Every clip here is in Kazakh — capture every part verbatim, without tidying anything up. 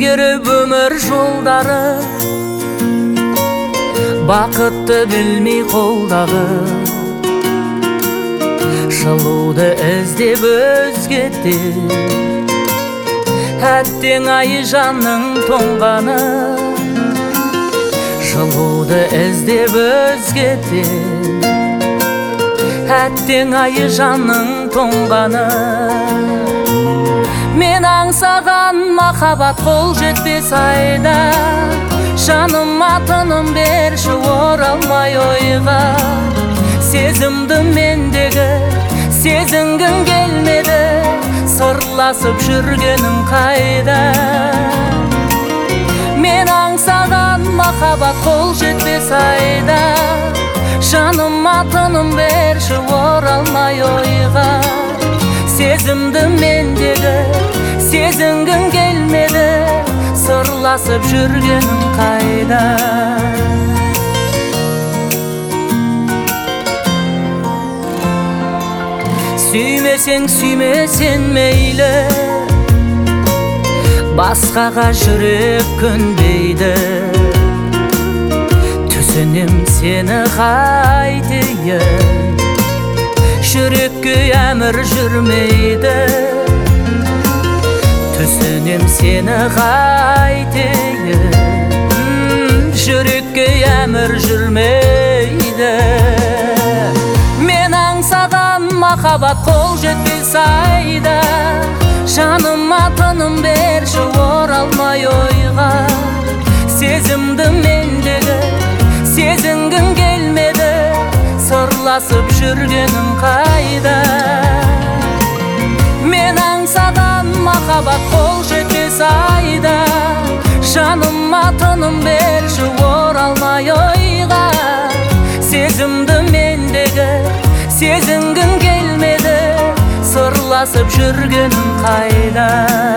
өзгеріп өмір жолдары, бақытты білмей қолдағы, жылуды іздеп өзгеде. Әттең ай жанның тоңғаны, жылуды іздеп өзгеде. Әттең ай жанның тоңғаны. Мен аңсаған махаббат қол жетпес айда, жаныма тыным берші оралмай ойға. Сезімді мендегі сезінгің келмеді, сырласып жүргенің қайда. Мен аңсаған махаббат қол жетпес айда, жаныма тыным берші оралмай ойға. Сезімді мендегі сезінгің келмеді, сырласып жүргенің қайда. Сүймесең сүймесен мейлі, басқаға жүрек көнбейді. Түсінем сені қайтейін, жүрекке әмір жүрмейді. Түсінем сені қайтейін, жүрекке әмір жүрмейді. Мен аңсаған махаббат қол жетпес айда, жаныма тыным берші оралмай ойға. Сезімді мендегі сезінгің келмеді, сырласып жүргенің қайда. Мен аңсаған махаббат қол жетпес айда, жаныма тыным берші оралмай ойға. Сезімді мендегі сезінгің келмеді, сырласып жүргенің қайда.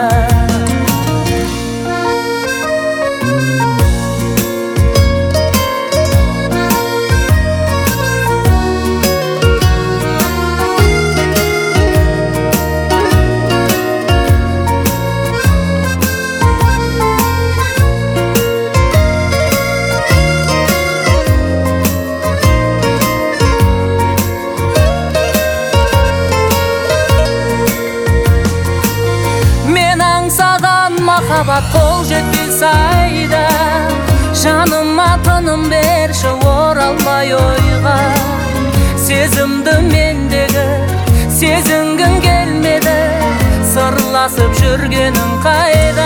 Махаббат қол жетпес айда, жаныма тыным берші оралмай ойға. Сезімді мендегі сезінгің келмеді, сырласып жүргенің қайда.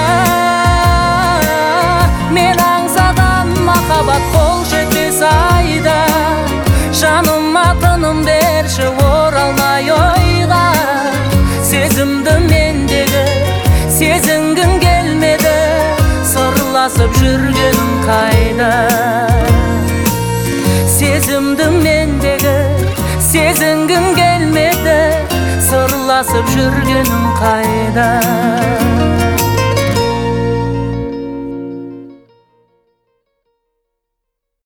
Мен аңсаған махаббат қол жетпес айда, жаныма тыным берші оралмай ойға. Сезімді мендегі сезінгің келмеді, сырласып жүргенің қайда. Сезімді мендегі сезінгің келмеді, сырласып жүргенің қайда.